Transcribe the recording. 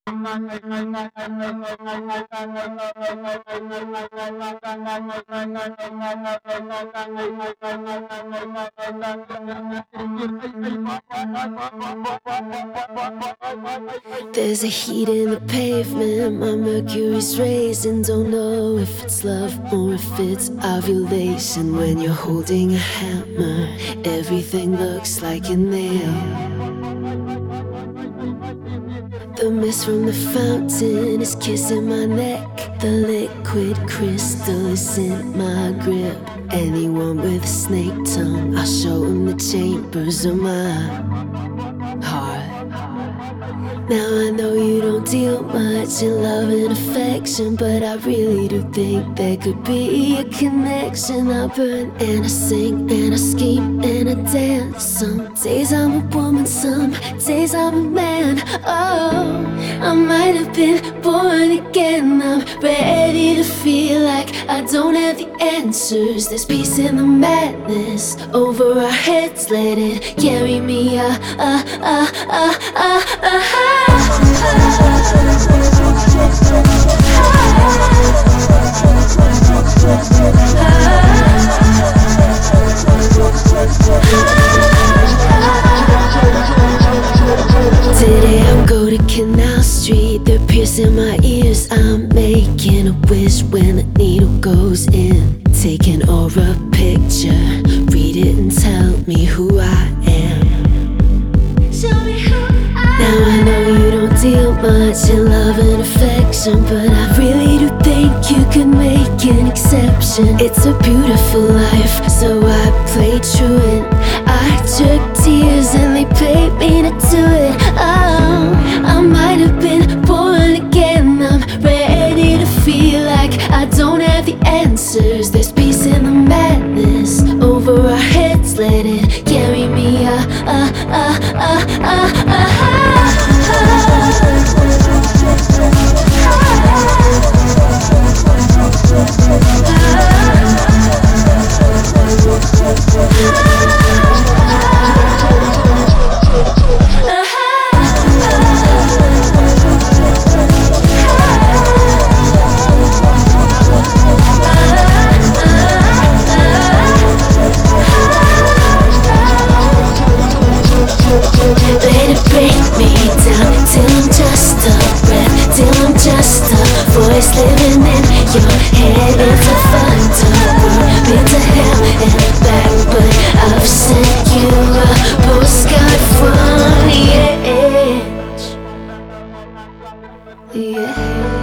There's a heat in the pavement, my mercury's raising. Don't know if it's love or if it's ovulation. When you're holding a hammer, everything looks like a nail. The mist from the fountain is kissing my neck. The liquid crystal is in my grip. Anyone with a snake tongue, I'll show him the chambers of my heart. Now I know you don't deal much in love and affection, but I really do think there could be a connection. I burn and I sing and I scheme and I dance. Some days I'm a woman, some days I'm a man. Oh, I might have been born again. I'm ready to feel like I don't have the answers. There's peace in the madness over our heads. Let it carry me. Today I'll go to Canal Street. They're piercing my ears. I'm making a wish when the needle goes in. Take an aura picture, read it and tell me who I am. Show me who I am. Now I know you don't deal much in love and affection, but I really do think you could make an exception. It's a beautiful life, so I play truant. I took tears and they paid me to do it. Oh, I might have been born again. I'm ready to feel like I don't have the answers. There's peace in the madness over our heads. Let it carry me. Let it break me down till I'm just a breath, till I'm just a voice living in your head. It's a thunder, been to hell and back, but I've sent you a postcard from the edge. Yeah.